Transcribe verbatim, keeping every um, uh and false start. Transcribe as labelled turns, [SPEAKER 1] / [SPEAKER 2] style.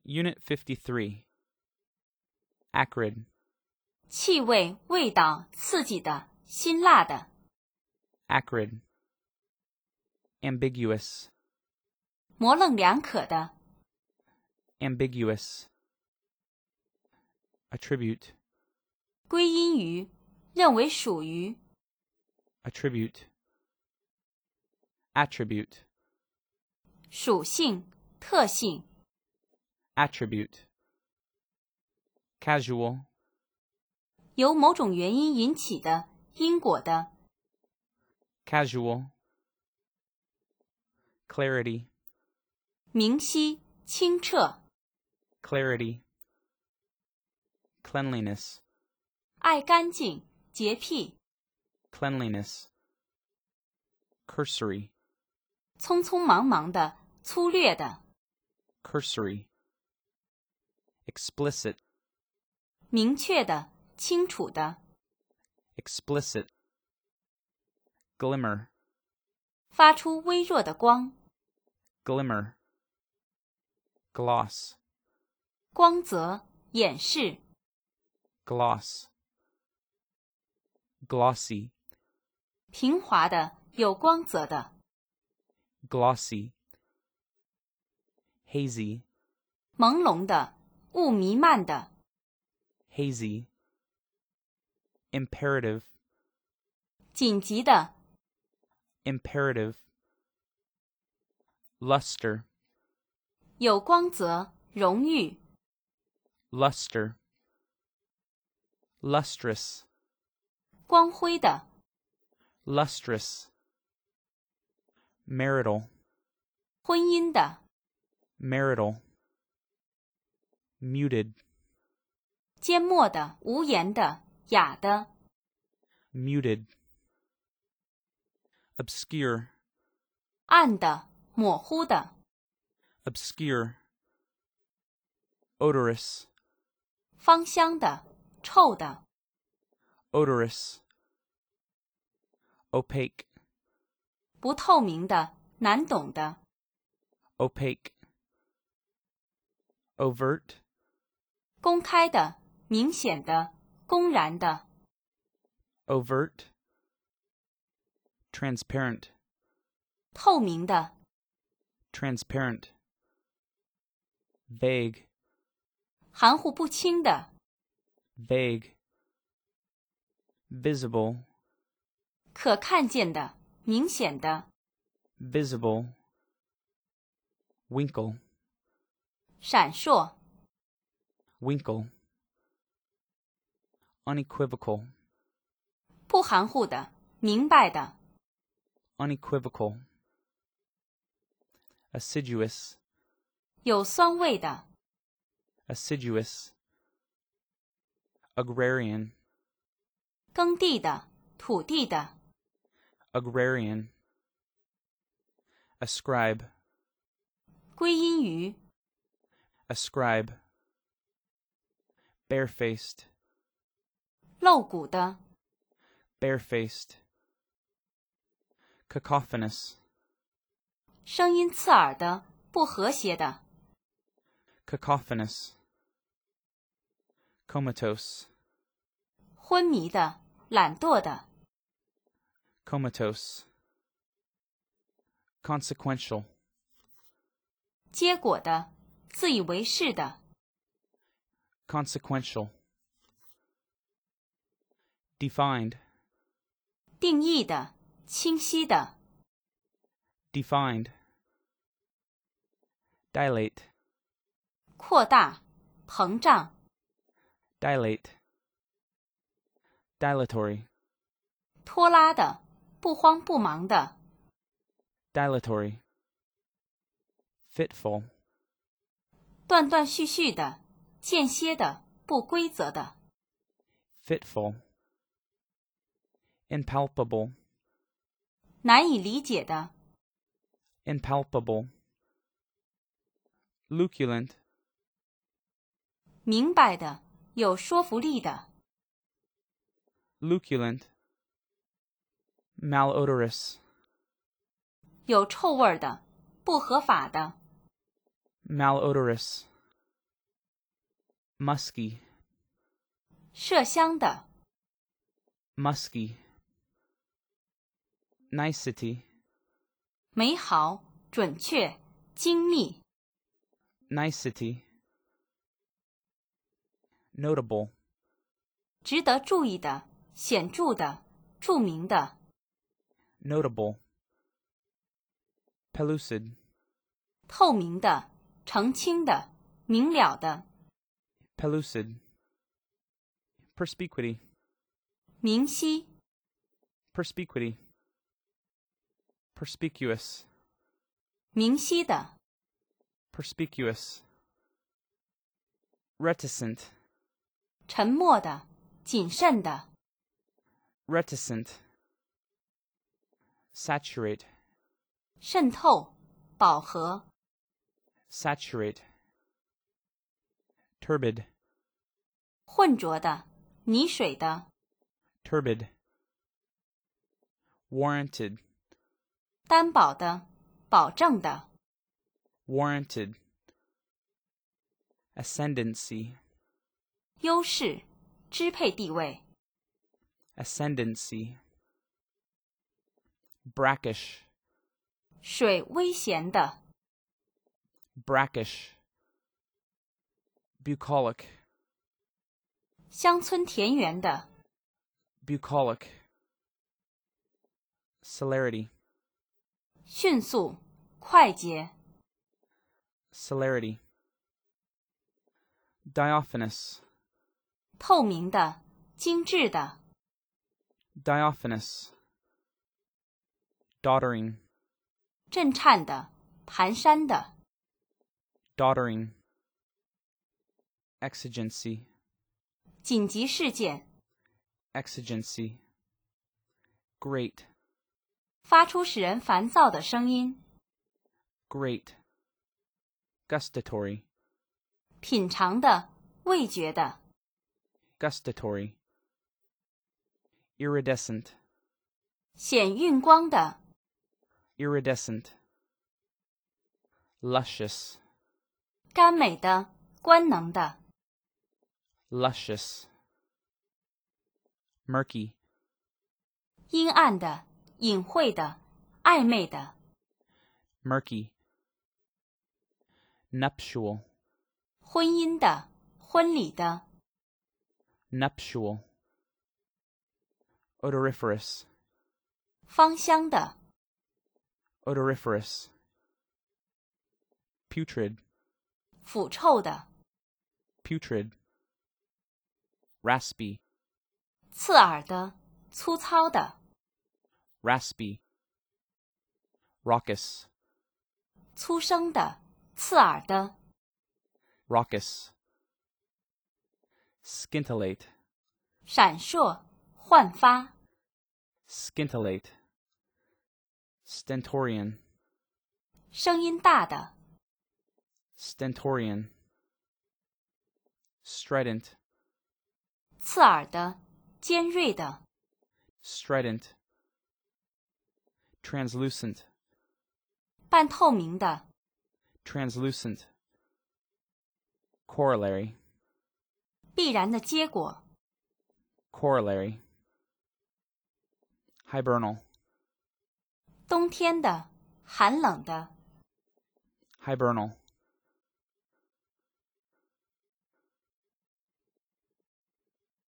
[SPEAKER 1] Unit fifty-three. Acrid.
[SPEAKER 2] 气味、味道刺激的、辛辣的。
[SPEAKER 1] Acrid. Ambiguous.
[SPEAKER 2] 模棱两可的。
[SPEAKER 1] Ambiguous. Attribute.
[SPEAKER 2] 归因于，认为属于。
[SPEAKER 1] Attribute. Attribute.
[SPEAKER 2] 属性、特性。
[SPEAKER 1] Attribute. Casual.
[SPEAKER 2] 由某种原因引起的、因果的。
[SPEAKER 1] Casual. Clarity.
[SPEAKER 2] 明晰、清澈。
[SPEAKER 1] Clarity. Cleanliness.
[SPEAKER 2] 爱干净、洁癖。
[SPEAKER 1] Cleanliness. Cursory.
[SPEAKER 2] 匆匆忙忙的、粗略的。
[SPEAKER 1] Cursory. Explicit.
[SPEAKER 2] 明确的、清楚的。
[SPEAKER 1] Explicit. Glimmer.
[SPEAKER 2] 发出微弱的光。
[SPEAKER 1] Glimmer. Gloss.
[SPEAKER 2] 光泽、掩饰。
[SPEAKER 1] Gloss. Glossy.
[SPEAKER 2] 平滑的、有光泽的。
[SPEAKER 1] Glossy. Hazy.
[SPEAKER 2] 朦胧的、雾弥漫的。
[SPEAKER 1] Hazy. Imperative.
[SPEAKER 2] 紧急的。
[SPEAKER 1] Imperative. Luster.
[SPEAKER 2] 有光泽、荣誉。
[SPEAKER 1] Luster. Lustrous.
[SPEAKER 2] 光辉的。
[SPEAKER 1] Lustrous. Marital.
[SPEAKER 2] 婚姻的。
[SPEAKER 1] Marital. Muted.
[SPEAKER 2] 缄默的、无言的、哑的。
[SPEAKER 1] Muted. Obscure.
[SPEAKER 2] 暗的、模糊的。
[SPEAKER 1] Obscure. Odorous.
[SPEAKER 2] 芳香的、臭的。
[SPEAKER 1] Odorous. Opaque.
[SPEAKER 2] 不透明的、难懂的。
[SPEAKER 1] Opaque. Overt.
[SPEAKER 2] 公开的、明显的、公然的。
[SPEAKER 1] Overt. Transparent.
[SPEAKER 2] 透明的。
[SPEAKER 1] Transparent. Vague.
[SPEAKER 2] 含糊不清的。
[SPEAKER 1] Vague. Visible.
[SPEAKER 2] 可看见的、明显的。
[SPEAKER 1] Visible. Winkle.
[SPEAKER 2] 闪烁。
[SPEAKER 1] Winkle. Unequivocal.
[SPEAKER 2] 不含糊的、明白的。
[SPEAKER 1] Unequivocal. Assiduous.
[SPEAKER 2] 有酸味的。
[SPEAKER 1] Assiduous. Agrarian.
[SPEAKER 2] 耕地的、土地的。
[SPEAKER 1] Agrarian. Ascribe.
[SPEAKER 2] 归因于。
[SPEAKER 1] Ascribe. Barefaced.
[SPEAKER 2] 露骨的。
[SPEAKER 1] Barefaced. Cacophonous.
[SPEAKER 2] 声音刺耳的、不和谐的。
[SPEAKER 1] Cacophonous. Comatose.
[SPEAKER 2] 昏迷的、懒惰的。
[SPEAKER 1] Comatose. Consequential.
[SPEAKER 2] 结果的、自以为是的。
[SPEAKER 1] Consequential. Defined.
[SPEAKER 2] 定义的、清晰的。
[SPEAKER 1] Defined. Dilate.
[SPEAKER 2] 扩大、膨胀。
[SPEAKER 1] Dilate. Dilatory.
[SPEAKER 2] 拖拉的、不慌不忙的。
[SPEAKER 1] Dilatory. Fitful.
[SPEAKER 2] 断断续续的、间歇的、不规则的。
[SPEAKER 1] Fitful. Impalpable.
[SPEAKER 2] 难以理解的。
[SPEAKER 1] Impalpable. Luculent.
[SPEAKER 2] 明白的、有说服力的。
[SPEAKER 1] Luculent. Malodorous.
[SPEAKER 2] 有臭味的、不合法的。
[SPEAKER 1] Malodorous. musky,
[SPEAKER 2] 麝香的，
[SPEAKER 1] musky, nicety,
[SPEAKER 2] 美好、准确、精密，
[SPEAKER 1] nicety, notable,
[SPEAKER 2] 值得注意的、显著的、著名的，
[SPEAKER 1] notable, pellucid,
[SPEAKER 2] 透明的、澄清的、明了的，
[SPEAKER 1] pellucid, perspicuity,
[SPEAKER 2] 明晰、
[SPEAKER 1] perspicuity, perspicuous,
[SPEAKER 2] 明晰的，
[SPEAKER 1] perspicuous, reticent,
[SPEAKER 2] 沉默的、谨慎的，
[SPEAKER 1] reticent, saturate,
[SPEAKER 2] 渗透、饱和，
[SPEAKER 1] saturate, turbid,
[SPEAKER 2] 混浊的、泥水的，
[SPEAKER 1] turbid, warranted,
[SPEAKER 2] 担保的、保证的，
[SPEAKER 1] warranted, ascendancy,
[SPEAKER 2] 优势、支配地位，
[SPEAKER 1] ascendancy, brackish,
[SPEAKER 2] 水危险的，
[SPEAKER 1] brackish, bucolic,
[SPEAKER 2] 乡村田园的，
[SPEAKER 1] bucolic, celerity,
[SPEAKER 2] 迅速、快捷，
[SPEAKER 1] celerity, diaphanous,
[SPEAKER 2] 透明的、精致的，
[SPEAKER 1] diaphanous, doddering,
[SPEAKER 2] 震颤的、蹒跚的，
[SPEAKER 1] doddering, exigency,
[SPEAKER 2] 紧急事件，
[SPEAKER 1] exigency, great,
[SPEAKER 2] 发出使人烦躁的声音，
[SPEAKER 1] great, gustatory,
[SPEAKER 2] 品尝的、味觉的，
[SPEAKER 1] gustatory, iridescent,
[SPEAKER 2] 显晕光的，
[SPEAKER 1] iridescent, luscious,
[SPEAKER 2] 甘美的、官能的，
[SPEAKER 1] luscious, murky,
[SPEAKER 2] 阴暗的、隐晦的、暧昧的，
[SPEAKER 1] murky, nuptial,
[SPEAKER 2] 婚姻的、婚礼的，
[SPEAKER 1] nuptial, odoriferous,
[SPEAKER 2] 芳香的，
[SPEAKER 1] odoriferous, putrid,
[SPEAKER 2] 腐臭的，
[SPEAKER 1] putrid, raspy,
[SPEAKER 2] 刺耳的、粗糙的，
[SPEAKER 1] raspy, raucous,
[SPEAKER 2] 粗声的、刺耳的，
[SPEAKER 1] raucous, scintillate,
[SPEAKER 2] 闪烁、焕发，
[SPEAKER 1] scintillate, stentorian,
[SPEAKER 2] 声音大的，
[SPEAKER 1] stentorian, strident,
[SPEAKER 2] 刺耳的、尖锐的，
[SPEAKER 1] strident, translucent,
[SPEAKER 2] 半透明的，
[SPEAKER 1] translucent, corollary,
[SPEAKER 2] 必然的结果，
[SPEAKER 1] corollary, hibernal,
[SPEAKER 2] 冬天的、寒冷的，
[SPEAKER 1] hibernal,